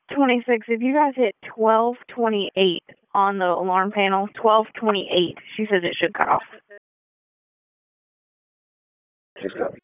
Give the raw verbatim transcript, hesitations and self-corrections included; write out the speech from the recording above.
twenty-six, if you guys hit twelve twenty-eight on the alarm panel, twelve twenty-eight, she says it should cut off. She's got